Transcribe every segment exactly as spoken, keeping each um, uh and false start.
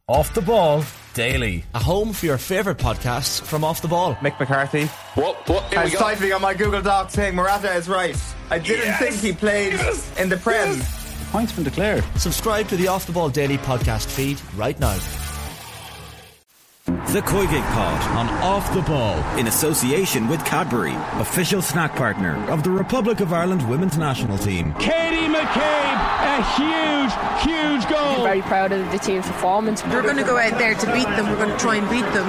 Off the Ball Daily. A home for your favourite podcasts from Off the Ball. Mick McCarthy What? What? Here we has go. typing on my Google Doc saying Morata is right. I didn't Yes. think he played Yes. in the Prem. Yes. Points been declared. Subscribe to the Off the Ball Daily podcast feed right now. The Koigig Pod on Off the Ball in association with Cadbury, official snack partner of the Republic of Ireland women's national team. Katie McCabe, a huge, huge goal. Very proud of the team's performance. We're going to go out there to beat them. We're going to try and beat them.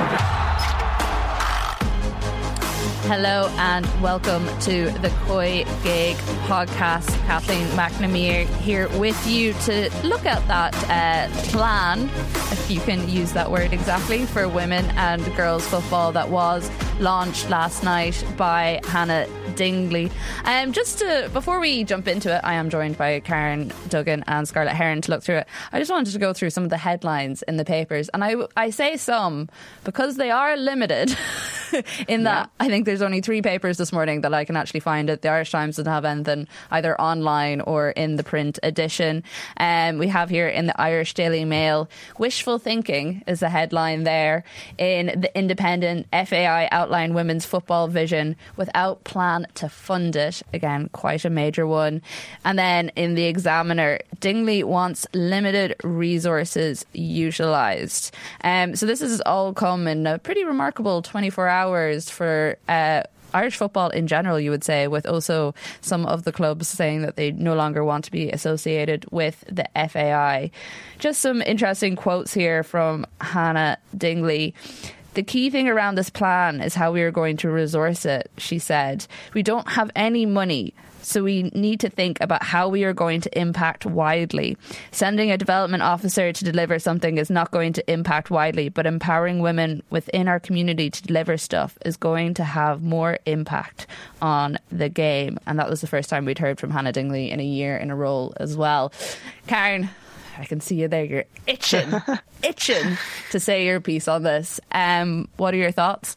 Hello and welcome to the Koi Gig podcast. Kathleen McNamee here with you to look at that uh, plan, if you can use that word exactly, for women and girls football that was launched last night by Hannah Dingley. Um, just to, before we jump into it, I am joined by Karen Duggan and Scarlett Heron to look through it. I just wanted to go through some of the headlines in the papers, and I, I say some because they are limited in that yeah. I think there's only three papers this morning that I can actually find it. The Irish Times doesn't have anything either online or in the print edition. Um, we have here in the Irish Daily Mail, wishful thinking is the headline there. In the Independent, F A I outline women's football vision without plan to fund it. Again, quite a major one. And then in the Examiner, Dingley wants limited resources utilised. Um, so this has all come in a pretty remarkable twenty-four hours for uh, Irish football in general, you would say, with also some of the clubs saying that they no longer want to be associated with the F A I. Just some interesting quotes here from Hannah Dingley. The key thing around this plan is how we are going to resource it, she said. We don't have any money, so we need to think about how we are going to impact widely. Sending a development officer to deliver something is not going to impact widely, but empowering women within our community to deliver stuff is going to have more impact on the game. And that was the first time we'd heard from Hannah Dingley in a year in a row as well. Karen, I can see you there. You're itching, itching to say your piece on this. Um, what are your thoughts?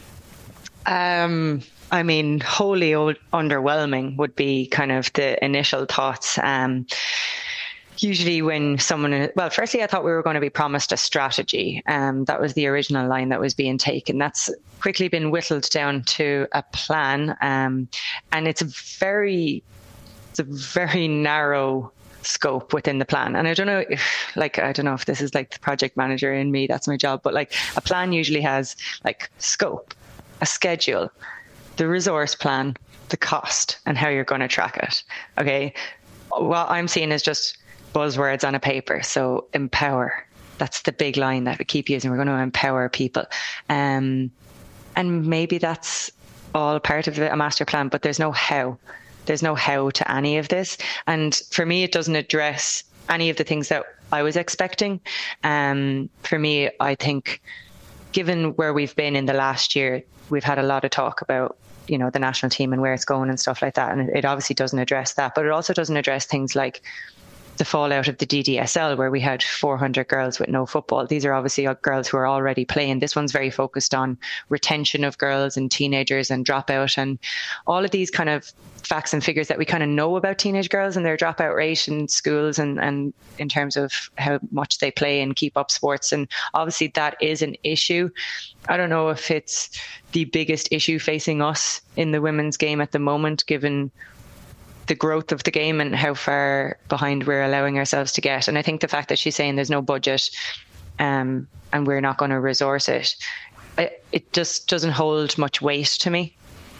Um, I mean, wholly o- underwhelming would be kind of the initial thoughts. Um, usually when someone, well, firstly, I thought we were going to be promised a strategy. Um, that was the original line that was being taken. That's quickly been whittled down to a plan. Um, and it's a very, it's a very narrow scope within the plan. And I don't know if, like, I don't know if this is like the project manager in me, that's my job, but like a plan usually has like scope, a schedule, the resource plan, the cost, and how you're going to track it. Okay. What I'm seeing is just buzzwords on a paper. So empower. That's the big line that we keep using. We're going to empower people. Um, and maybe that's all part of a master plan, but there's no how. There's no how to any of this. And for me, it doesn't address any of the things that I was expecting. Um, for me, I think given where we've been in the last year, we've had a lot of talk about, you know, the national team and where it's going and stuff like that. And it obviously doesn't address that, but it also doesn't address things like the fallout of the D D S L, where we had four hundred girls with no football. These are obviously girls who are already playing. This one's very focused on retention of girls and teenagers and dropout and all of these kind of facts and figures that we kind of know about teenage girls and their dropout rate in schools and, and in terms of how much they play and keep up sports. And obviously that is an issue. I don't know if it's the biggest issue facing us in the women's game at the moment, given the growth of the game and how far behind we're allowing ourselves to get. And I think the fact that she's saying there's no budget um, and we're not going to resource it, it, it just doesn't hold much weight to me.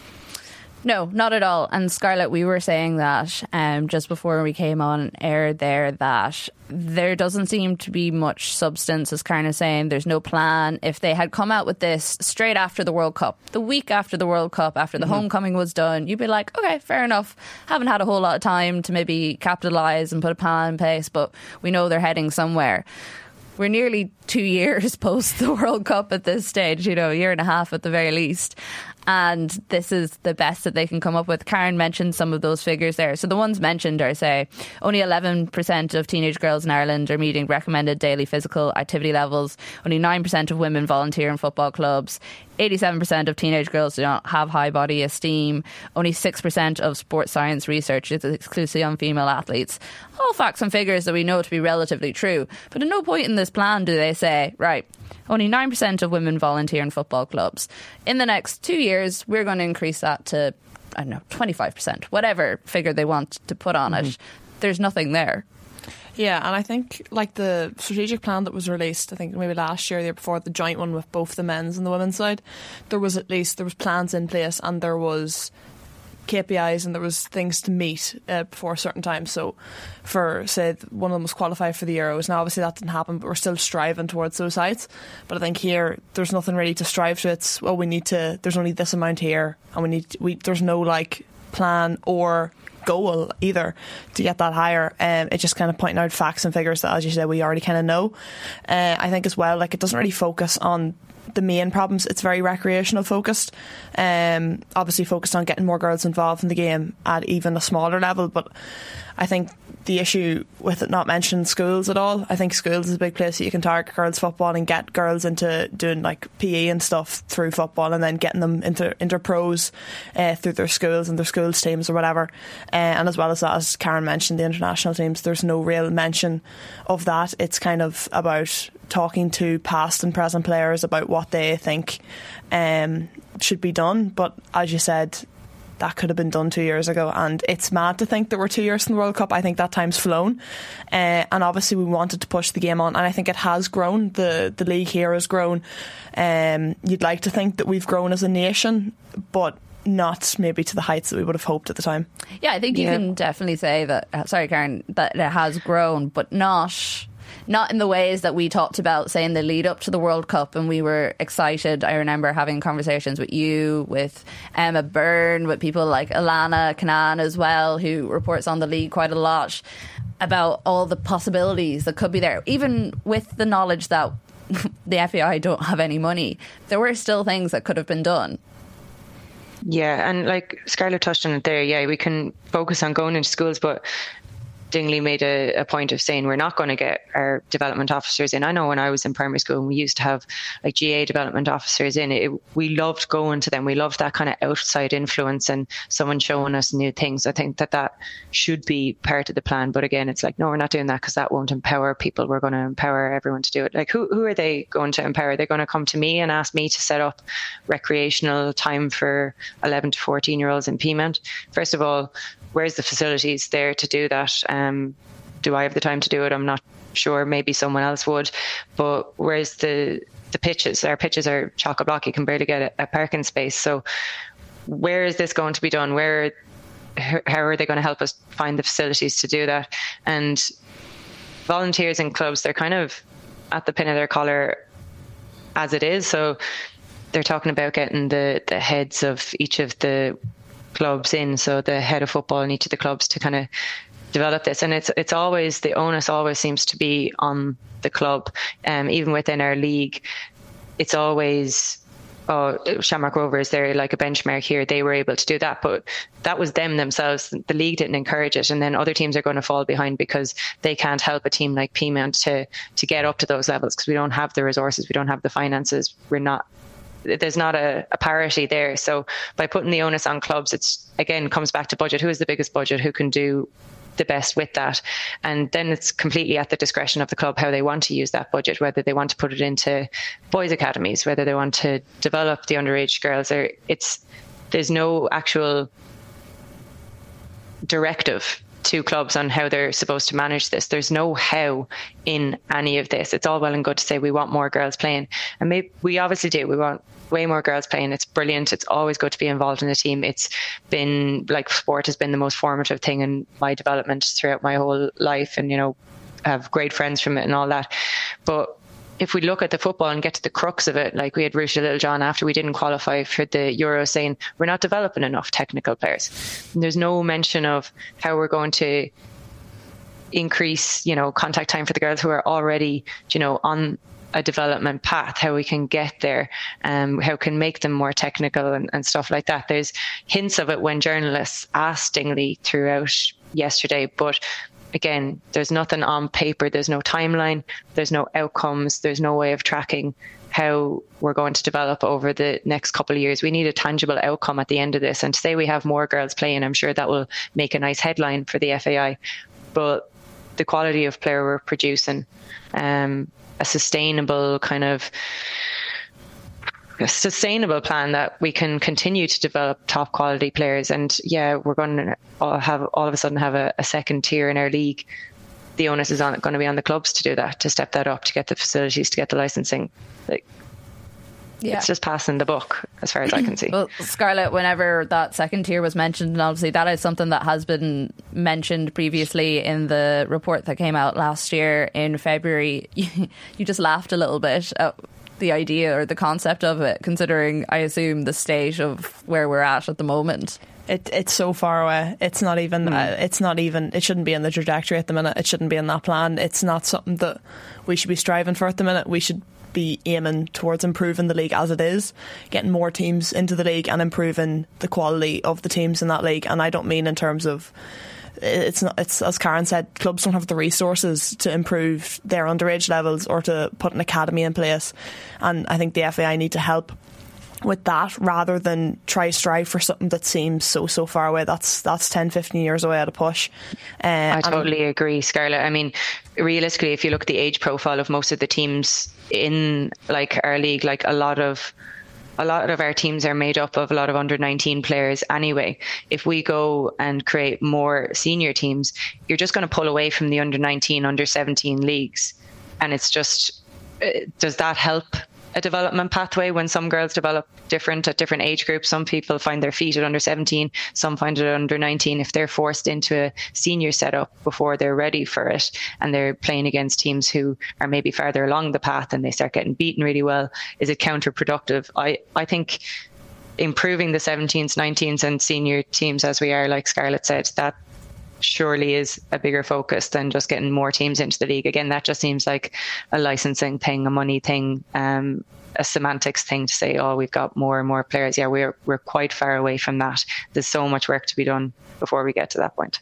No, not at all. And Scarlett, we were saying that um, just before we came on air there, that there doesn't seem to be much substance, as Karen is saying. There's no plan. If they had come out with this straight after the World Cup, the week after the World Cup, after the mm-hmm. homecoming was done, you'd be like, okay, fair enough. Haven't had a whole lot of time to maybe capitalise and put a plan in place, but we know they're heading somewhere. We're nearly two years post the World Cup at this stage, you know, a year and a half at the very least. and this is the best that they can come up with. Karen mentioned some of those figures there. So the ones mentioned are, say, only eleven percent of teenage girls in Ireland are meeting recommended daily physical activity levels. Only nine percent of women volunteer in football clubs. eighty-seven percent of teenage girls do not have high body esteem. Only six percent of sports science research is exclusively on female athletes. All facts and figures that we know to be relatively true. But at no point in this plan do they say, right, only nine percent of women volunteer in football clubs. In the next two years, we're going to increase that to, I don't know, twenty-five percent, whatever figure they want to put on mm-hmm. it. There's nothing there. Yeah, and I think like the strategic plan that was released, I think maybe last year, the year before, the joint one with both the men's and the women's side, there was at least, there was plans in place and there was K P Is and there was things to meet uh, before a certain time. So for, say, one of them was qualified for the Euros. Now obviously that didn't happen, but we're still striving towards those heights. But I think here there's nothing really to strive to. It's, well, we need to, there's only this amount here and we need, we there's no like plan or goal either to get that higher. Um, it's just kind of pointing out facts and figures that, as you said, we already kind of know. Uh, I think as well, like it doesn't really focus on the main problems. It's very recreational focused. Um, obviously focused on getting more girls involved in the game at even a smaller level. But I think the issue with it not mentioning schools at all, I think schools is a big place that you can target girls football and get girls into doing like P E and stuff through football, and then getting them into into pros uh, through their schools and their schools teams or whatever. Uh, and as well as that, as Karen mentioned, the international teams, there's no real mention of that. It's kind of about talking to past and present players about what they think um, should be done. But as you said, that could have been done two years ago, and it's mad to think that we're two years from the World Cup. I think that time's flown, uh, and obviously we wanted to push the game on, and I think it has grown. The the league here has grown. Um, you'd like to think that we've grown as a nation, but not maybe to the heights that we would have hoped at the time. Yeah, I think you yeah. can definitely say that, uh, sorry Karen, that it has grown, but not not in the ways that we talked about, say, in the lead up to the World Cup, and we were excited. I remember having conversations with you, with Emma Byrne, with people like Alana Kanan as well, who reports on the league quite a lot, about all the possibilities that could be there. Even with the knowledge that the F A I don't have any money, there were still things that could have been done. Yeah, and like Scarlett touched on it there, yeah, we can focus on going into schools, but Dingley made a, a point of saying we're not going to get our development officers in. I know when I was in primary school and we used to have like G A development officers in, it, we loved going to them. We loved that kind of outside influence and someone showing us new things. I think that that should be part of the plan. But again, it's like, no, we're not doing that because that won't empower people. We're going to empower everyone to do it. Like who, who are they going to empower? They're going to come to me and ask me to set up recreational time for eleven to fourteen year olds in Peamount. First of all, where's the facilities there to do that? Um, do I have the time to do it? I'm not sure. Maybe someone else would. But where's the the pitches? Our pitches are chock-a-block. You can barely get a, a parking space. So where is this going to be done? Where, how are they going to help us find the facilities to do that? And volunteers in clubs, they're kind of at the pin of their collar as it is. So they're talking about getting the, the heads of each of the clubs in, so the head of football in each of the clubs to kind of develop this. And it's it's always, the onus always seems to be on the club. Um, even within our league, it's always, oh, Shamrock Rovers, they're like a benchmark here. They were able to do that, but that was them themselves. The league didn't encourage it, and then other teams are going to fall behind because they can't help a team like Peamount to to get up to those levels because we don't have the resources, we don't have the finances, we're not. There's not a, a parity there. So by putting the onus on clubs, it's again comes back to budget. Who has the biggest budget? Who can do the best with that? And then it's completely at the discretion of the club how they want to use that budget, whether they want to put it into boys' academies, whether they want to develop the underage girls. Or it's there's no actual directive to clubs on how they're supposed to manage this. There's no how in any of this. It's all well and good to say we want more girls playing, and maybe we obviously do. We want way more girls playing. It's brilliant. It's always good to be involved in a team. It's been like sport has been the most formative thing in my development throughout my whole life, and you know, I have great friends from it and all that. But if we look at the football and get to the crux of it, like we had Ruesha Littlejohn after we didn't qualify for the Euro saying we're not developing enough technical players. And there's no mention of how we're going to increase, you know, contact time for the girls who are already, you know, on a development path, how we can get there, um, how we can make them more technical and, and stuff like that. There's hints of it when journalists asked Dingley throughout yesterday, but again, there's nothing on paper, there's no timeline, there's no outcomes, there's no way of tracking how we're going to develop over the next couple of years. We need a tangible outcome at the end of this. And to say we have more girls playing, I'm sure that will make a nice headline for the F A I. But the quality of player we're producing, um, a sustainable kind of a sustainable plan that we can continue to develop top quality players. And yeah, we're going to have all of a sudden have a, a second tier in our league. The onus is on going to be on the clubs to do that, to step that up, to get the facilities, to get the licensing. Like, yeah. It's just passing the buck as far as I can see. Well, Scarlett, whenever that second tier was mentioned, and obviously that is something that has been mentioned previously in the report that came out last year in February, you, you just laughed a little bit at the idea or the concept of it, considering, I assume, the state of where we're at at the moment. It, it's so far away. It's not even. Mm. Uh, it's not even. It shouldn't be in the trajectory at the minute. It shouldn't be in that plan. It's not something that we should be striving for at the minute. We should be aiming towards improving the league as it is, getting more teams into the league and improving the quality of the teams in that league. And I don't mean in terms of it's not. It's as Karen said, clubs don't have the resources to improve their underage levels or to put an academy in place. And I think the F A I need to help with that rather than try strive for something that seems so so far away. That's that's ten, fifteen years away at a push. uh, I totally agree, Scarlett. I mean, realistically, if you look at the age profile of most of the teams in like our league, like a lot of a lot of our teams are made up of a lot of under nineteen players anyway. If we go and create more senior teams, you're just going to pull away from the under nineteen, under seventeen leagues. And it's just, does that help a development pathway when some girls develop different at different age groups? Some people find their feet at under seventeen, some find it at under nineteen. If they're forced into a senior setup before they're ready for it and they're playing against teams who are maybe farther along the path and they start getting beaten really well, is it counterproductive? I, I think improving the seventeens, nineteens and senior teams as we are, like Scarlett said, that surely is a bigger focus than just getting more teams into the league. Again, that just seems like a licensing thing, a money thing, um, a semantics thing to say, oh, we've got more and more players. Yeah, we're we're quite far away from that. There's so much work to be done before we get to that point.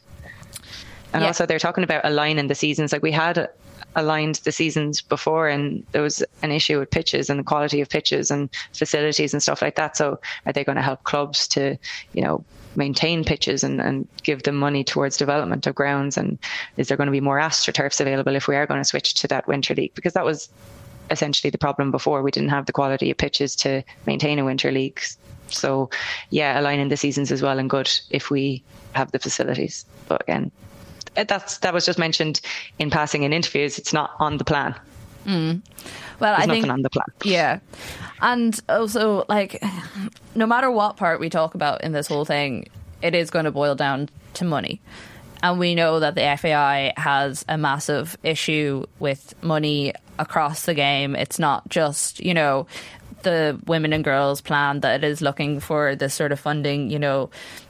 And yeah. Also, they're talking about aligning the seasons. Like we had aligned the seasons before and there was an issue with pitches and the quality of pitches and facilities and stuff like that. So are they going to help clubs to, you know, maintain pitches and, and give them money towards development of grounds? And is there going to be more AstroTurfs available if we are going to switch to that winter league? Because that was essentially the problem before. We didn't have the quality of pitches to maintain a winter league. So yeah, aligning the seasons as well and good if we have the facilities. But again, that's that was just mentioned in passing in interviews. It's not on the plan. Mm. Well, There's I nothing think on the plan. Yeah, and also like no matter what part we talk about in this whole thing, it is going to boil down to money. And we know that the F A I has a massive issue with money across the game. It's not just, you know, the women and girls plan that it is looking for this sort of funding, you know,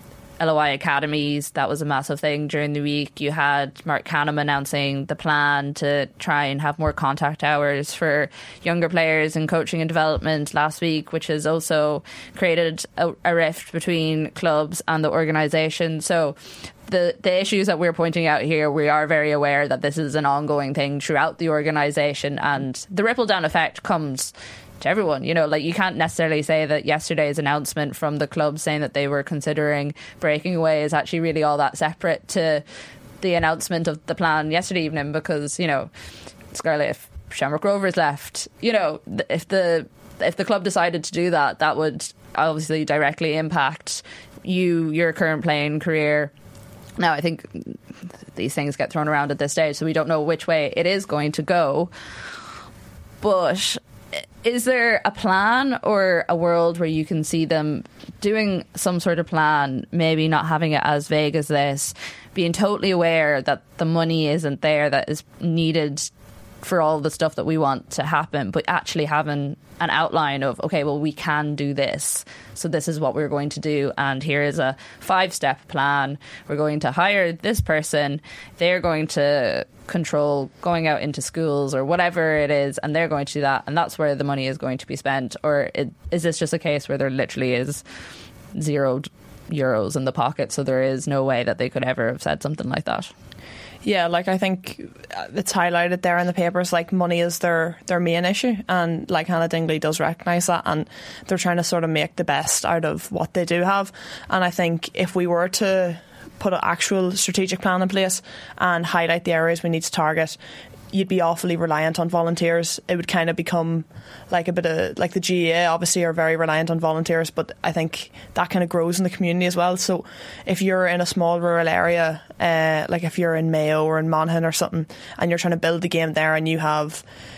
L O I academies. That was a massive thing during the week. You had Mark Canham announcing the plan to try and have more contact hours for younger players in coaching and development last week, which has also created a, a rift between clubs and the organisation. So the the issues that we're pointing out here, we are very aware that this is an ongoing thing throughout the organisation, and the ripple down effect comes to everyone. You know, like you can't necessarily say that yesterday's announcement from the club saying that they were considering breaking away is actually really all that separate to the announcement of the plan yesterday evening, because, you know, Scarlett, if Shamrock Rovers left, you know, if the if the club decided to do that, that would obviously directly impact you, your current playing career. Now, I think these things get thrown around at this stage, so we don't know which way it is going to go. But is there a plan or a world where you can see them doing some sort of plan, maybe not having it as vague as this, being totally aware that the money isn't there that is needed for all the stuff that we want to happen, but actually having an outline of, okay, well, we can do this. So this is what we're going to do. And here is a five-step plan. We're going to hire this person. They're going to control going out into schools or whatever it is, and they're going to do that. And that's where the money is going to be spent. Or it, is this just a case where there literally is zero euros in the pocket, so there is no way that they could ever have said something like that? Yeah, like I think it's highlighted there in the papers, like money is their, their main issue, and like Hannah Dingley does recognise that, and they're trying to sort of make the best out of what they do have. And I think if we were to put an actual strategic plan in place and highlight the areas we need to target, you'd be awfully reliant on volunteers. It would kind of become like a bit of like the G A A obviously are very reliant on volunteers, but I think that kind of grows in the community as well. So if you're in a small rural area, uh, like if you're in Mayo or in Monaghan or something, and you're trying to build the game there, and you have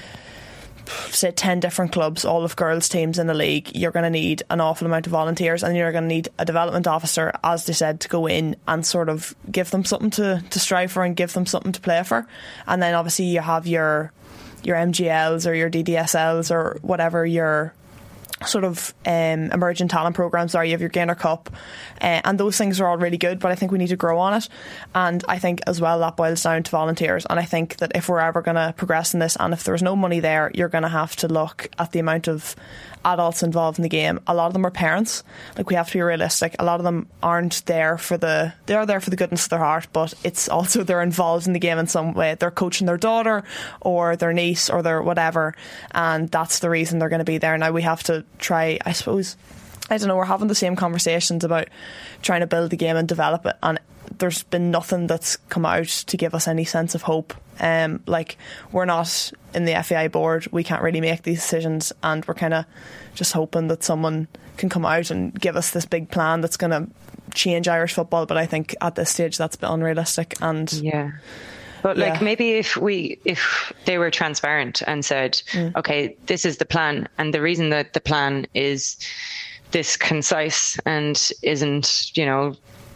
say ten different clubs, all of girls teams in the league, you're going to need an awful amount of volunteers, and you're going to need a development officer, as they said, to go in and sort of give them something to, to strive for and give them something to play for. And then obviously you have your your M G Ls or your D D S Ls or whatever your sort of um, emerging talent programs are. You have your Gaynor Cup, uh, and those things are all really good, but I think we need to grow on it. And I think as well that boils down to volunteers. And I think that if we're ever going to progress in this, and if there's no money there, you're going to have to look at the amount of adults involved in the game. A lot of them are parents. Like, we have to be realistic. A lot of them aren't there for the they are there for the goodness of their heart, but it's also they're involved in the game in some way. They're coaching their daughter or their niece or their whatever, and that's the reason they're going to be there. Now we have to try, I suppose, I don't know, we're having the same conversations about trying to build the game and develop it, and there's been nothing that's come out to give us any sense of hope. Um, like, we're not in the F A I board, we can't really make these decisions, and we're kind of just hoping that someone can come out and give us this big plan that's going to change Irish football. But I think at this stage that's a bit unrealistic. And yeah, but like, yeah. maybe if we if they were transparent and said, mm. okay, this is the plan, and the reason that the plan is this concise and isn't, you know,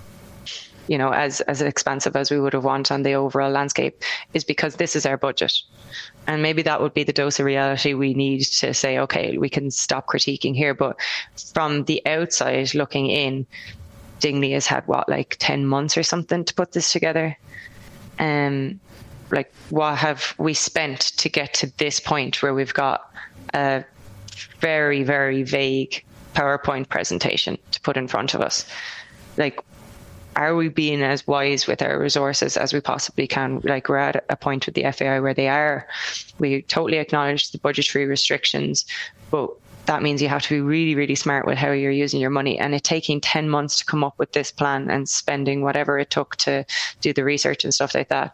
you know, as, as expensive as we would have wanted on the overall landscape, is because this is our budget. And maybe that would be the dose of reality we need to say, okay, we can stop critiquing here. But from the outside looking in, Dingley has had, what, like ten months or something to put this together. Um, like, what have we spent to get to this point where we've got a very, very vague PowerPoint presentation to put in front of us? Like, are we being as wise with our resources as we possibly can? Like, we're at a point with the F A I where they are. We totally acknowledge the budgetary restrictions, but that means you have to be really, really smart with how you're using your money. And it taking ten months to come up with this plan and spending whatever it took to do the research and stuff like that.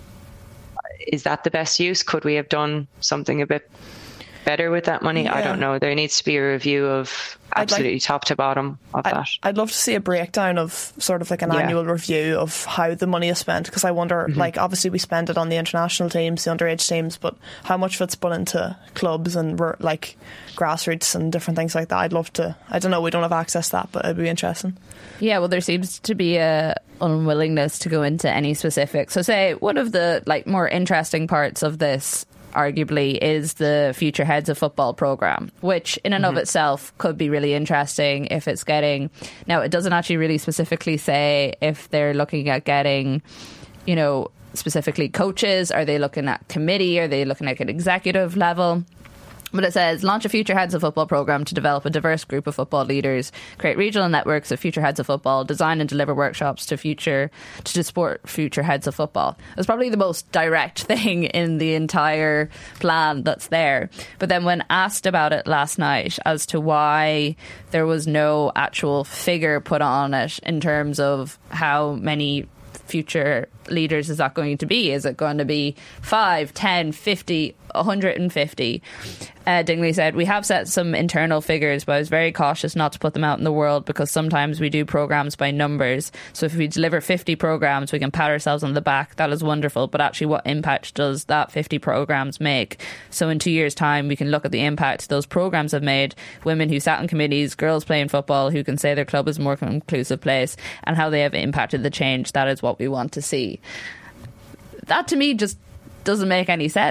Is that the best use? Could we have done something a bit better with that money? Yeah. I don't know. There needs to be a review of absolutely like, top to bottom of I'd, that. I'd love to see a breakdown of sort of like an yeah. annual review of how the money is spent, because I wonder, mm-hmm. like, obviously we spend it on the international teams, the underage teams, but how much of it's put into clubs and like grassroots and different things like that? I'd love to. I don't know, we don't have access to that, but it'd be interesting. Yeah, well, there seems to be a unwillingness to go into any specifics. So say one of the like more interesting parts of this arguably is the Future Heads of Football programme, which in and mm-hmm. of itself could be really interesting if it's getting, now it doesn't actually really specifically say if they're looking at getting, you know, specifically coaches. Are they looking at committee? Are they looking at an executive level? But it says, launch a Future Heads of Football programme to develop a diverse group of football leaders, create regional networks of Future Heads of Football, design and deliver workshops to future to support Future Heads of Football. It's probably the most direct thing in the entire plan that's there. But then when asked about it last night as to why there was no actual figure put on it in terms of how many future leaders is that going to be? Is it going to be five, ten, fifty, one hundred fifty? Uh, Dingley said, we have set some internal figures, but I was very cautious not to put them out in the world because sometimes we do programmes by numbers. So if we deliver fifty programmes, we can pat ourselves on the back. That is wonderful. But actually, what impact does that fifty programmes make? So in two years' time, we can look at the impact those programmes have made. Women who sat in committees, girls playing football who can say their club is a more inclusive place, and how they have impacted the change. That is what we want to see. That to me just doesn't make any sense.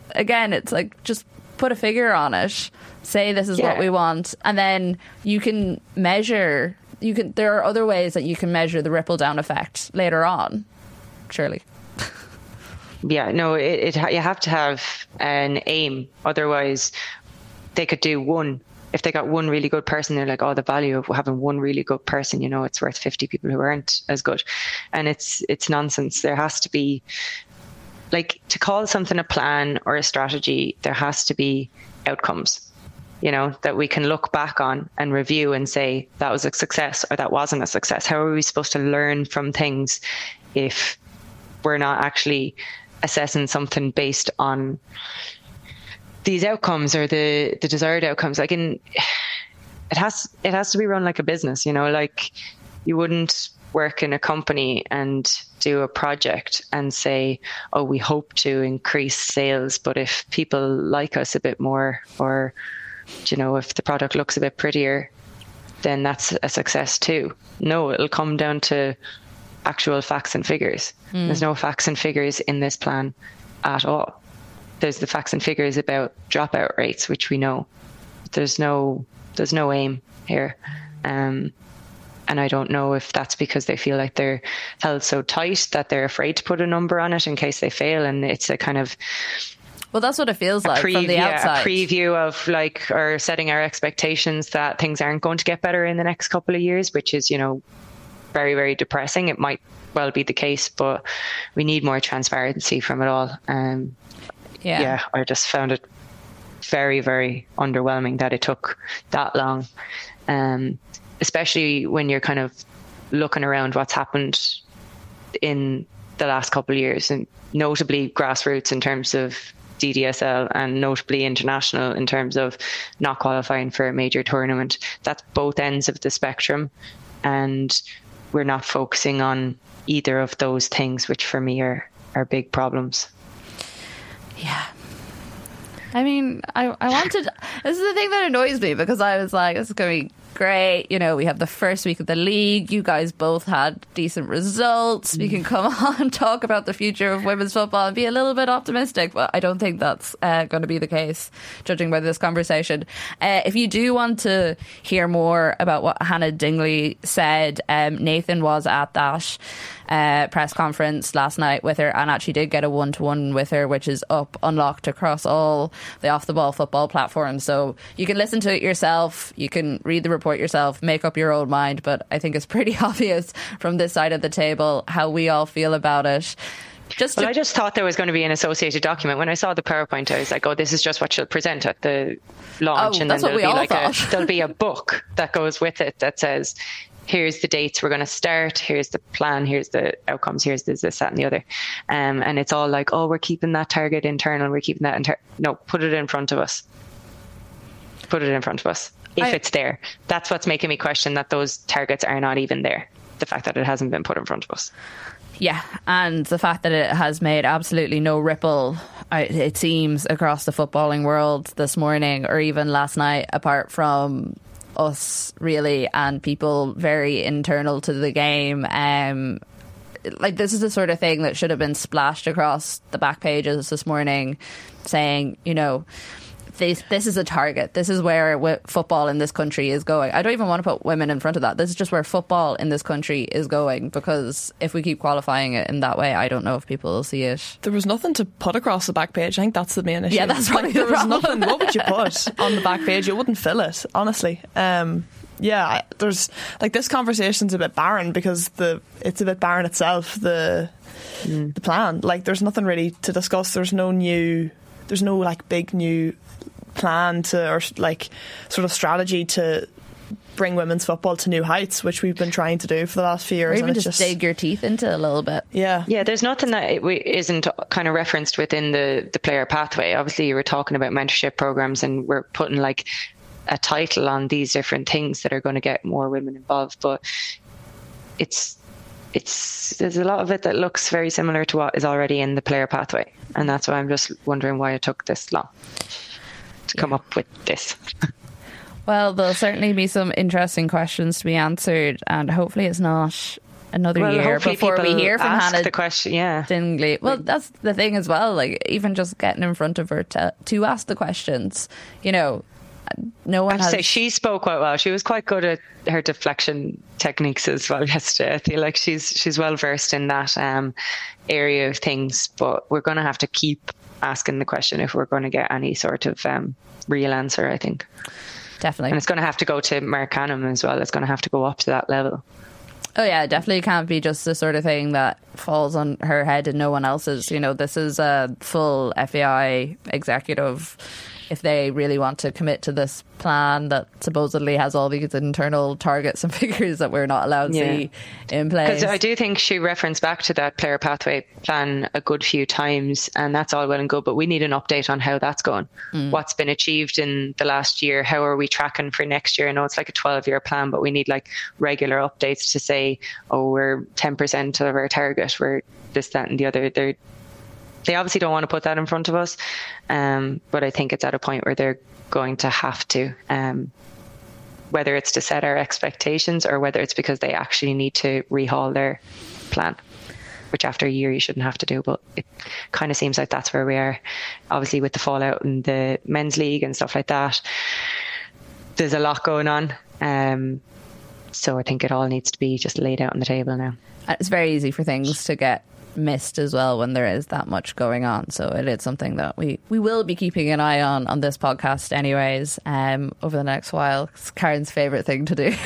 again, it's like just put a figure on it, say this is Yeah. what we want, and then you can measure. You can. There are other ways that you can measure the ripple down effect later on. Surely. Yeah, no, it, it you have to have an aim. Otherwise, they could do one. If they got one really good person, they're like, oh, the value of having one really good person, you know, it's worth fifty people who aren't as good. And it's it's nonsense. There has to be, like, to call something a plan or a strategy, there has to be outcomes, you know, that we can look back on and review and say that was a success or that wasn't a success. How are we supposed to learn from things if we're not actually assessing something based on these outcomes or the, the desired outcomes? Like, in, it has it has to be run like a business, you know, like you wouldn't work in a company and do a project and say, oh, we hope to increase sales, but if people like us a bit more, or, you know, if the product looks a bit prettier, then that's a success too. No, it'll come down to actual facts and figures. Mm. There's no facts and figures in this plan at all. There's the facts and figures about dropout rates, which we know. There's no there's no aim here. Um, and I don't know if that's because they feel like they're held so tight that they're afraid to put a number on it in case they fail. And it's a kind of... Well, that's what it feels like pre- from the yeah, outside. A preview of like, or setting our expectations that things aren't going to get better in the next couple of years, which is, you know, very, very depressing. It might well be the case, but we need more transparency from it all. Um, yeah. yeah, I just found it very, very underwhelming that it took that long, um, especially when you're kind of looking around what's happened in the last couple of years, and notably grassroots in terms of D D S L and notably international in terms of not qualifying for a major tournament. That's both ends of the spectrum, and we're not focusing on either of those things, which for me are, are big problems. Yeah. I mean, I, I wanted... This is the thing that annoys me, because I was like, this is going to be great. You know, we have the first week of the league. You guys both had decent results. We can come on, talk about the future of women's football and be a little bit optimistic. But I don't think that's uh, going to be the case, judging by this conversation. Uh, if you do want to hear more about what Hannah Dingley said, um, Nathan was at that Uh, press conference last night with her, and actually did get a one-to-one with her, which is up, unlocked across all the Off the Ball football platforms. So you can listen to it yourself, you can read the report yourself, make up your own mind, but I think it's pretty obvious from this side of the table how we all feel about it. Just well, to- I just thought there was going to be an associated document. When I saw the PowerPoint, I was like, oh, this is just what she'll present at the launch. Oh, and that's then what there'll we be all like thought. a, there'll be a book that goes with it that says, here's the dates we're going to start, here's the plan, here's the outcomes, here's this, this, that and the other. Um, and it's all like, oh, we're keeping that target internal, we're keeping that internal. No, put it in front of us. Put it in front of us. If I- it's there. That's what's making me question that those targets are not even there. The fact that it hasn't been put in front of us. Yeah, and the fact that it has made absolutely no ripple, it seems, across the footballing world this morning or even last night, apart from us really and people very internal to the game. Um, like, this is the sort of thing that should have been splashed across the back pages this morning, saying, you know, this, this is a target. This is where w- football in this country is going. I don't even want to put women in front of that. This is just where football in this country is going, because if we keep qualifying it in that way, I don't know if people will see it. There was nothing to put across the back page. I think that's the main issue. Yeah, that's like, probably there the was problem. nothing. What would you put on the back page? It wouldn't fill it, honestly. Um, yeah, I- there's like this conversation's a bit barren because the it's a bit barren itself. The mm. the plan, like, there's nothing really to discuss. There's no new. There's no like big new plan to, or like sort of strategy to bring women's football to new heights, which we've been trying to do for the last few years. Or even and it's just, just dig your teeth into a little bit. Yeah. Yeah, there's nothing that it we- isn't kind of referenced within the, the player pathway. Obviously, you were talking about mentorship programs, and we're putting like a title on these different things that are going to get more women involved. But it's it's there's a lot of it that looks very similar to what is already in the player pathway. And that's why I'm just wondering why it took this long to come up with this. Well, there'll certainly be some interesting questions to be answered, and hopefully it's not another well, year before we hear from ask Hannah the question. Yeah, Dingley. Well, that's the thing as well. Like, even just getting in front of her to to ask the questions, you know. No one I have has... to say she spoke quite well. She was quite good at her deflection techniques as well yesterday. I feel like she's she's well versed in that um, area of things. But we're going to have to keep asking the question if we're going to get any sort of um, real answer, I think. Definitely. And it's going to have to go to Mark Canham as well. It's going to have to go up to that level. Oh yeah, definitely can't be just the sort of thing that falls on her head and no one else's. You know, this is a full F A I executive. If they really want to commit to this plan that supposedly has all these internal targets and figures that we're not allowed to yeah. see in place. Because I do think she referenced back to that player pathway plan a good few times, and that's all well and good, but we need an update on how that's going. Mm. What's been achieved in the last year? How are we tracking for next year? I know it's like a twelve-year plan, but we need like regular updates to say, oh, we're ten percent of our target, we're this, that and the other. They're They obviously don't want to put that in front of us, um, but I think it's at a point where they're going to have to, um, whether it's to set our expectations or whether it's because they actually need to rehaul their plan, which after a year you shouldn't have to do. But it kind of seems like that's where we are, obviously with the fallout in the men's league and stuff like that. There's a lot going on. Um, so I think it all needs to be just laid out on the table now. It's very easy for things to get missed as well when there is that much going on, so it is something that we we will be keeping an eye on on this podcast anyways um over the next while. It's Karen's favourite thing to do.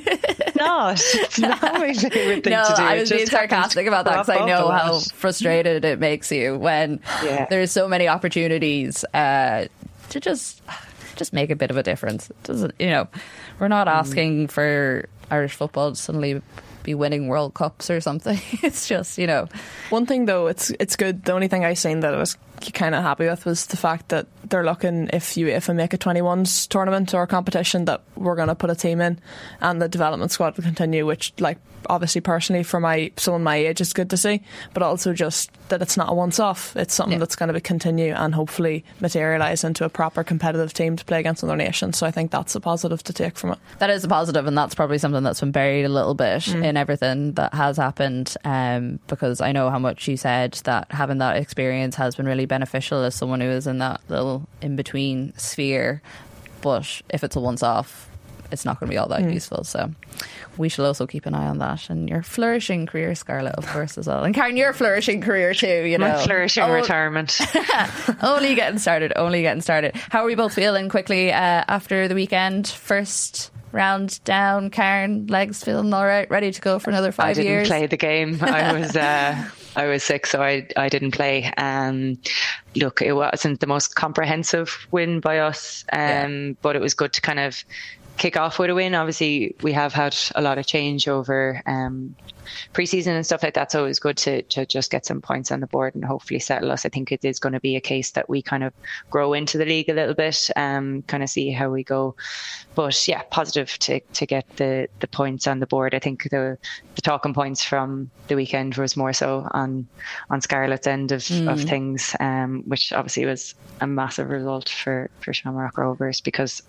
Not it's not my favourite thing no, to do. I was being sarcastic about that because I know how frustrated it makes you when yeah. there's so many opportunities uh to just just make a bit of a difference. It doesn't, you know, we're not asking mm. for Irish football to suddenly be winning World Cups or something. It's just, you know. One thing though, it's it's good. The only thing I seen that I was kind of happy with was the fact that they're looking, if you if I make a twenty-ones tournament or a competition, that we're going to put a team in and the development squad will continue, which, like, obviously personally for my someone my age is good to see, but also just that it's not a once off. It's something yeah. that's going to continue and hopefully materialise into a proper competitive team to play against other nations. So I think that's a positive to take from it. That is a positive, and that's probably something that's been buried a little bit mm. in everything that has happened, um, because I know how much you said that having that experience has been really beneficial as someone who is in that little in-between sphere, but if it's a once off, it's not going to be all that mm. useful. So we shall also keep an eye on that, and your flourishing career, Scarlett, of course, as well. And Karen, your flourishing career too, you know. My flourishing oh, retirement. only getting started, only getting started. How are we both feeling quickly uh, after the weekend? First round down, Karen, legs feeling all right, ready to go for another five years? I didn't years? play the game. I was uh, I was sick, so I I didn't play. Um, look, it wasn't the most comprehensive win by us, um, yeah. but it was good to kind of kick off with a win. Obviously, we have had a lot of change over um, pre-season and stuff like that, so it was good to, to just get some points on the board and hopefully settle us. I think it is going to be a case that we kind of grow into the league a little bit, um, kind of see how we go. But yeah, positive to, to get the, the points on the board. I think the the talking points from the weekend was more so on on Scarlett's end of, mm. of things, um, which obviously was a massive result for, for Shamrock Rovers, because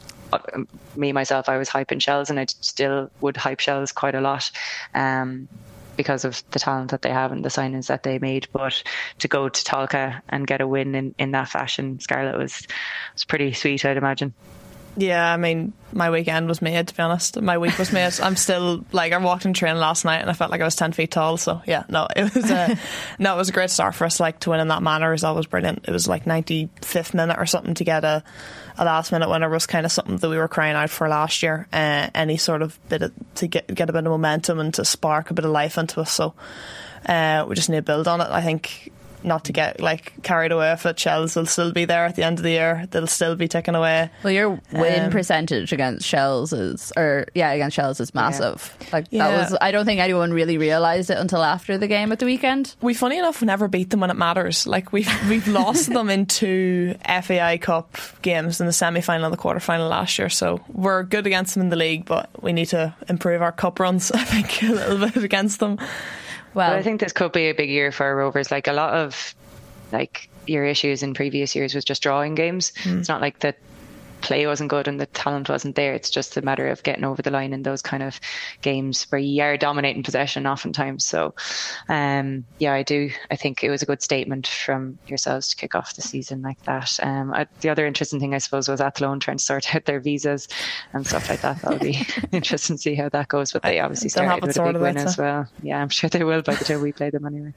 me, myself, I was hyping Shells, and I still would hype Shells quite a lot um, because of the talent that they have and the signings that they made. But to go to Tolka and get a win in, in that fashion, Scarlett, was was pretty sweet, I'd imagine. Yeah, I mean, my weekend was made, to be honest. My week was made. I'm still, like, I walked in train last night and I felt like I was ten feet tall. So, yeah, no, it was a, no, it was a great start for us. Like, to win in that manner is always brilliant. It was like ninety-fifth minute or something to get a, a last minute winner was kind of something that we were crying out for last year. Uh, any sort of bit of, to get, get a bit of momentum and to spark a bit of life into us. So, uh, we just need to build on it. I think, not to get like carried away with it, Shells will still be there at the end of the year. They'll still be taken away. Well, your win um, percentage against Shells is, or yeah, against Shells is massive. Yeah. Like yeah. that was, I don't think anyone really realised it until after the game at the weekend. We, funny enough, never beat them when it matters. Like we've we've lost them in two F A I Cup games in the semi-final and the quarter-final last year. So we're good against them in the league, but we need to improve our cup runs, I think, a little bit against them. Well, I think this could be a big year for our Rovers. Like a lot of like your issues in previous years was just drawing games. Mm. It's not like the play wasn't good and the talent wasn't there. It's just a matter of getting over the line in those kind of games where you are dominating possession oftentimes. So, um, yeah, I do. I think it was a good statement from yourselves to kick off the season like that. Um, I, the other interesting thing, I suppose, was Athlone trying to sort out their visas and stuff like that. That'll be interesting to see how that goes. But they obviously started with a big win as well. Yeah, I'm sure they will by the time we play them anyway.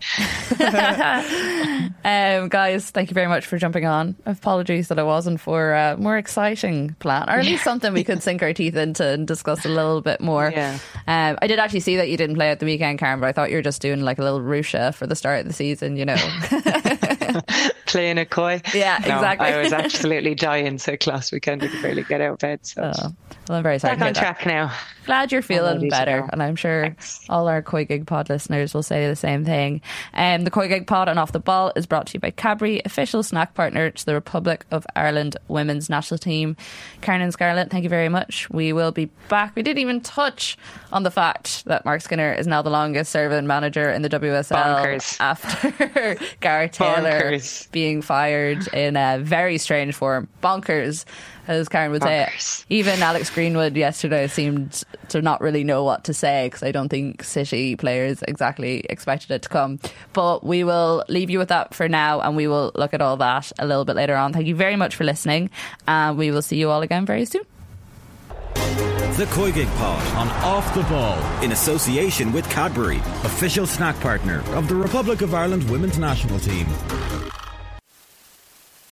um, guys, thank you very much for jumping on. Apologies that it wasn't for a more exciting plan, or at least something we could sink our teeth into and discuss a little bit more. Yeah. Um, I did actually see that you didn't play at the weekend, Karen, but I thought you were just doing like a little Rusha for the start of the season, you know. Playing a koi. Yeah, no, exactly. I was absolutely dying sick last weekend. I could barely get out of bed. So. Oh, well, I'm very sorry. Back on track now. Glad you're feeling better, and I'm sure Thanks. all our Koi Gig Pod listeners will say the same thing. Um, the Koi Gig Pod and Off the Ball is brought to you by Cadbury, official snack partner to the Republic of Ireland women's national team. Karen and Scarlett, thank you very much. We will be back. We didn't even touch on the fact that Mark Skinner is now the longest serving manager in the W S L Bonkers. after Gareth Taylor Bonkers. being fired in a very strange form. Bonkers, as Karen would Bonkers. say. Even Alex Greenwood yesterday seemed to not really know what to say, because I don't think City players exactly expected it to come. But we will leave you with that for now, and we will look at all that a little bit later on. Thank you very much for listening, and we will see you all again very soon. The Koi Gig Pod on Off the Ball, in association with Cadbury, official snack partner of the Republic of Ireland women's national team.